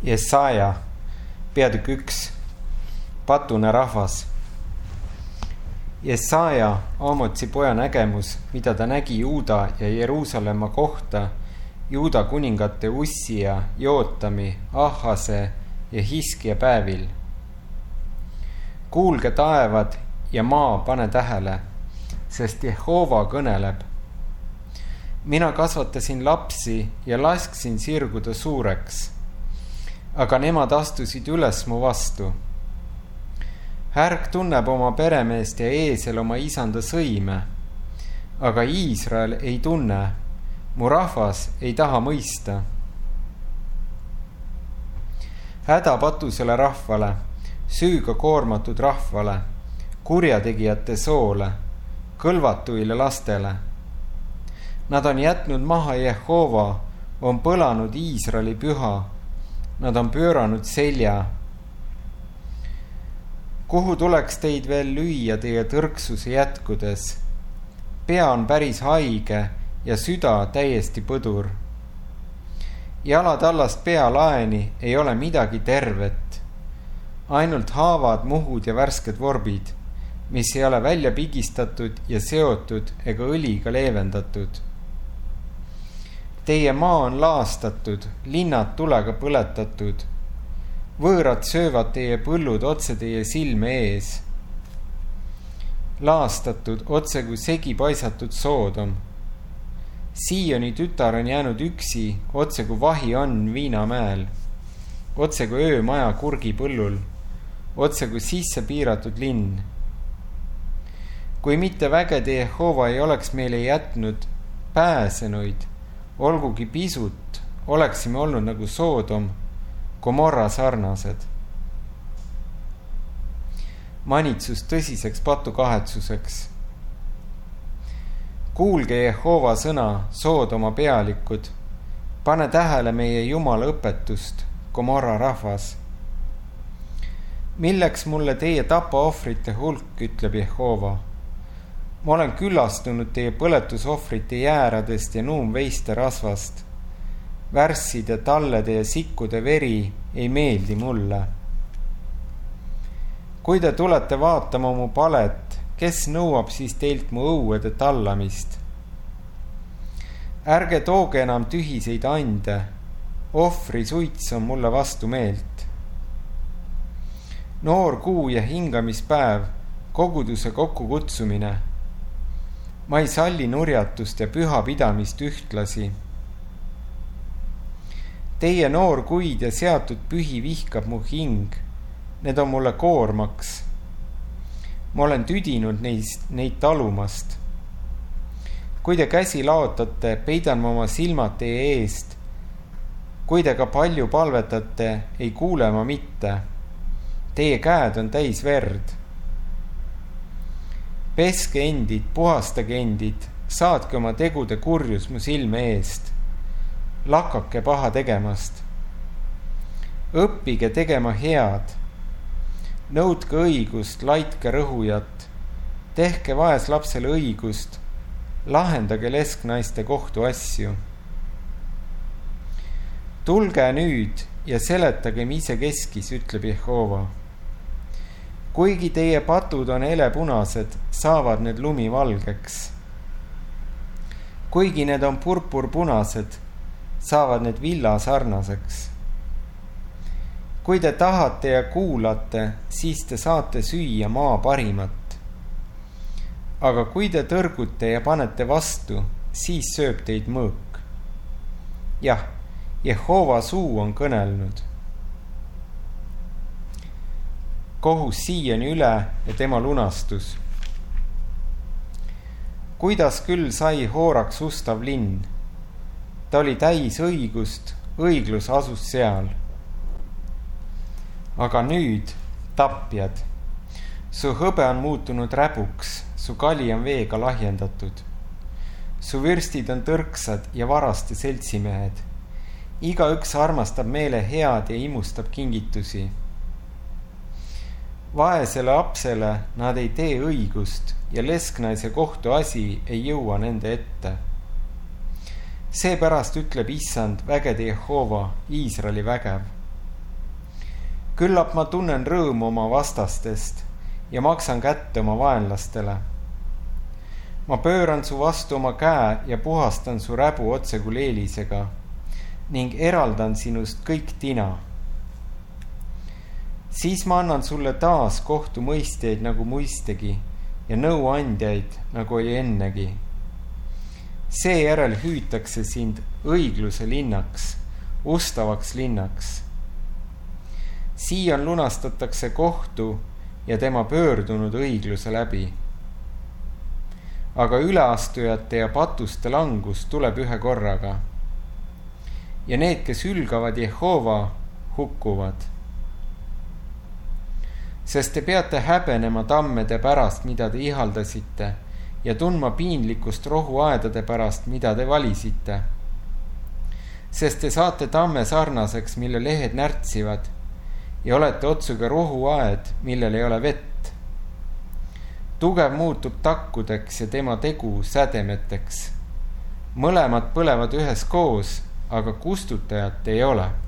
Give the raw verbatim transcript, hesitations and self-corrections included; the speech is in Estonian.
Jesaja, peatükk üks, patune rahvas. Jesaja, Aamotsi poja nägemus, mida ta nägi Juuda ja Jeruusalemma kohta, Juuda kuningate Ussia, Jootami, Ahhase ja Hiskia päevil. Kuulge taevad ja maa, pane tähele, sest Jehova kõneleb. Mina kasvatasin lapsi ja lasksin sirguda suureks, aga nemad astusid üles mu vastu. Härg tunneb oma peremeest ja eesel oma isanda sõime, aga Iisrael ei tunne, mu rahvas ei taha mõista. Häda patusele rahvale, süüga koormatud rahvale, kurjategijate soole, kõlvatuile lastele. Nad on jätnud maha Jehova, on põlanud Iisraeli püha, nad on pööranud selja. Kuhu tuleks teid veel lüüa teie tõrksuse jätkudes? Pea on päris haige ja süda täiesti põdur. Jalad allast pea laeni ei ole midagi tervet. Ainult haavad, muhud ja värsked vorbid, mis ei ole välja pigistatud ja seotud ega õliga leevendatud. Teie maa on laastatud, linnad tulega põletatud. Võõrad söövad teie põllud otse teie silme ees. Laastatud otse kui segi paisatud Soodom. Siioni tütar on jäänud üksi, otse kui vahi on Viinamäel. Otse kui öömaja kurgi põllul. Otse kui sisse piiratud linn. Kui mitte vägede Jehova ei oleks meile jätnud pääsenuid, olgugi pisut, oleksime olnud nagu Soodom, Gomorra sarnased. Manitsus tõsiseks patukahetsuseks. Kuulge Jehova sõna, Soodoma pealikud, pane tähele meie Jumala õpetust, Gomorra rahvas. Milleks mulle teie tapaohvrite hulk, ütleb Jehova? Ma olen küllastunud teie põletusohvrite jääradest ja nuumveiste rasvast. Värsside, tallede ja sikkude veri ei meeldi mulle. Kui te tulete vaatama mu palet, kes nõuab siis teilt mu õuede tallamist? Ärge tooge enam tühiseid ande, ohvri suits on mulle vastu meelt. Noor kuu ja hingamispäev, koguduse kokkukutsumine. Ma ei salli nurjatust ja pühapidamist ühtlasi. Teie noor kuid ja seatud pühi vihkab mu hing. Need on mulle koormaks. Ma olen tüdinud neist, neid talumast. Kui te käsi laotate, peidan ma oma silmad teie eest. Kui te ka palju palvetate, ei kuule ma mitte. Teie käed on täis verd. Peske endid, puhastage endid, saatke oma tegude kurjus mu silme eest. Lakake paha tegemast. Õppige tegema head. Nõudke õigust, laitke rõhujat. Tehke vaeslapsele õigust. Lahendage lesknaiste kohtu asju. Tulge nüüd ja seletagem ise keskis, ütleb Jehova. Kuigi teie patud on helepunased, saavad need lumi valgeks. Kuigi need on purpurpunased, saavad need villa sarnaseks. Kui te tahate ja kuulate, siis te saate süüa maa parimat. Aga kui te tõrgute ja panete vastu, siis sööb teid mõõk. Jah, Jehova suu on kõnelnud. Kohus siiani üle ja tema lunastus. Kuidas küll sai hooraks ustav linn? Ta oli täis õigust, õiglus asus seal. Aga nüüd, tapjad, su hõbe on muutunud räbuks, su kali on veega lahjendatud. Su vürstid on tõrksad ja varaste seltsimehed. Igaüks armastab meele head ja imustab kingitusi. Vaesele apsele nad ei tee õigust ja lesknaise kohtu asi ei jõua nende ette. Seepärast ütleb issand vägede Jehova, Iisraeli vägev. küllap ma tunnen rõõmu oma vastastest ja maksan kätte oma vaenlastele. ma pööran su vastu oma käe ja puhastan su räbu otse kui leelisega ning eraldan sinust kõik tina. siis ma annan sulle taas kohtumõistjaid nagu muistegi ja nõuandjaid nagu oli ennegi. seejärel hüütakse sind õigluse linnaks, ustavaks linnaks. Siion lunastatakse kohtu ja tema pöördunud õigluse läbi. aga üleastujate ja patuste langus tuleb ühe korraga. ja need, kes ülgavad Jehova, hukkuvad. sest te peate häbenema tammede pärast, mida te ihaldasite, ja tundma piinlikkust rohuaedade pärast, mida te valisite. sest te saate tamme sarnaseks, mille lehed närtsivad, ja olete otsuga rohuaed, millel ei ole vett. tugev muutub takkudeks ja tema tegu sädemeteks. mõlemad põlevad üheskoos, aga kustutajat ei ole.